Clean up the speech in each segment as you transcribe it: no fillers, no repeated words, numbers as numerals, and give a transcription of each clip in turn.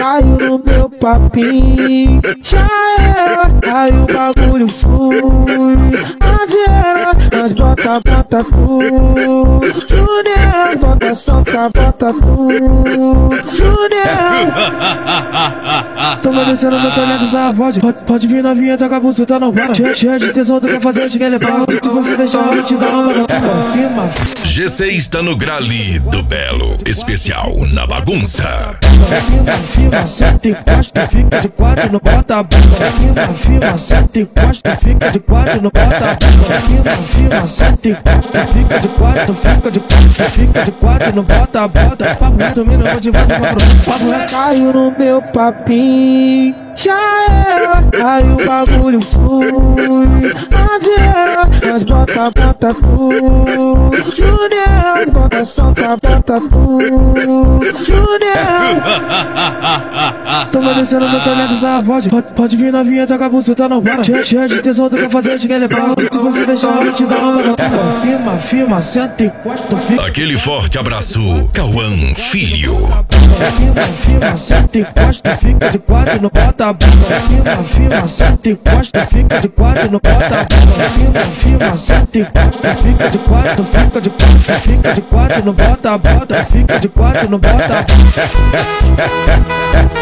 caiu no meu papinho. Já era, aí o bagulho flui. A viela, nós bota tudo. Junior, bota soca, bota tudo. Junior. Toma descendo no telhado dessa voz. Pode vir novinha, toca a buceta, não para. Cheia de tesão, tu quer fazer, te quer levar. Se você deixar, eu te dou uma mão. Confirma. GC está no Grale do Belo, especial na bagunça. Firma, senta e encosta, fica de quatro, não bota a bunda. Firma, senta e encosta, fica de quatro, não bota a bunda. Firma, senta e encosta, fica de quatro, fica de quatro, não bota a bota. Papo reto, minuto de voz, papo reto. Caiu no meu papinho. Já era, aí o bagulho flui. A viela, nós bota tudo. Junior, bota soca, bota tudo. Junior. Toma descendo no telhado dessa voz. Pode vir novinha, toca a buceta, não para. Cheia de tesão, tu quer fazer, te quer levar. Se você deixar, eu te dou uma mão. Firma, senta e encosta, fica. Aquele forte abraço, Cauã Filho. Firma, senta e encosta, fica de quatro, não bota a bunda. Firma, senta e encosta, fica de quatro, não bota a bunda. Firma, senta e encosta, fica de quatro, fica de quatro, não bota a bota. Fica de quatro, não bota a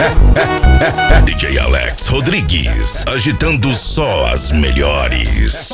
DJ Alex Rodrigues, agitando só as melhores.